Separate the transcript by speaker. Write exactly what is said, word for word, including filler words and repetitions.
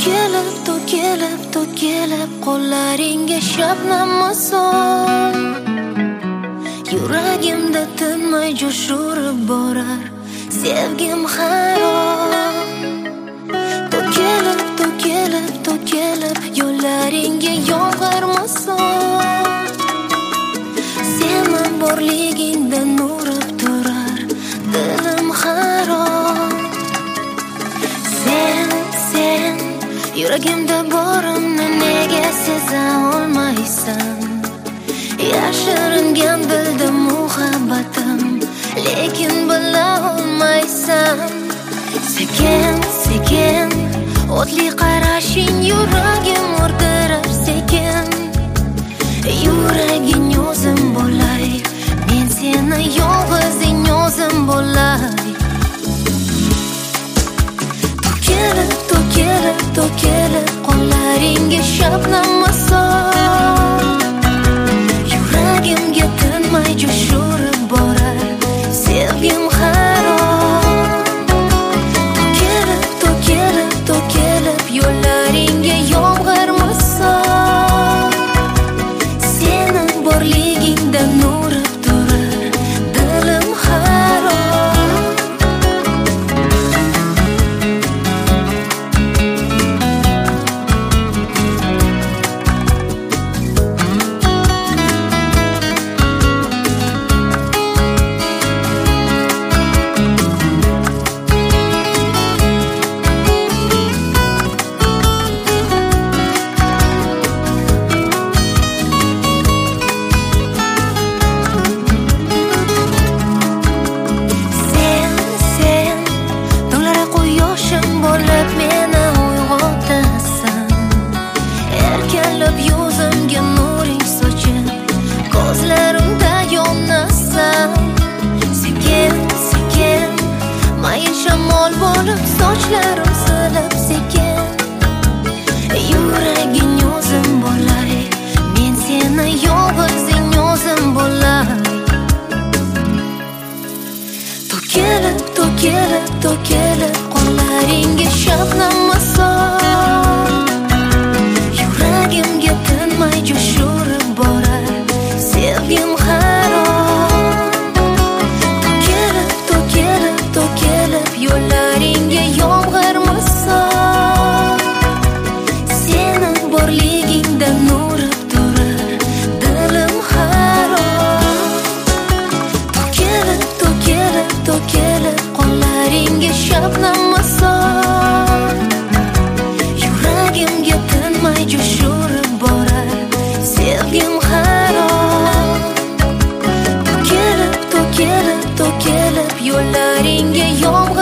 Speaker 1: To'kilib, to'kilib, to'kilib qo'llaringga shabnam misol, yuragimda tinmay jo'shurib borar sevgim harom. To'kilib, to'kilib, to'kilib yo'llaringga yomg'ir misol, seni borligingda nurib turar dilim harom. Sen, sen yuragimda borimni nega seza olmaysan? Yashiringan bildim muhabbatim, lekin bila olmaysan. Sekin, sekin o'tli qarashing yuragim o'rdirar sekin. Yuraging o'zim bo'lay, men seni yolg'izing o'zim bo'lay. To'kilib, to'kilib, to'kilib qo'llaringga shabnam misol, yuragimga tinmay jo'shurib borar sevgim harom. To'kilib, to'kilib, to'kilib yo'llaringga yomg'ir misol, seni borligingda nurib turar dilim harom. Yuzimga nuring sochib, ko'zlarimda yonasan. Sekin, sekin mayin shamol bo'lib sochlarim silib sekin. Yuraging o'zim bo'lay, men seni yolg'izing o'zim bo'lay. To'kilib, to'kilib, to'kilib qo'llaringga shabnam misol, yuragimga tinmay jo'shurib borar sevgim harom. To'kilib, to'kilib, to'kilib yo'llaringga yomg'ir misol, seni borligingda nurib turar dilim harom. To'kilib, to'kilib, to'kilib qo'llaringga shabnam misol, yuragimga tinmay jo'shurib borar sevgim harom. To'kilib, to'kilib, to'kilib yo'llaringga yomg'ir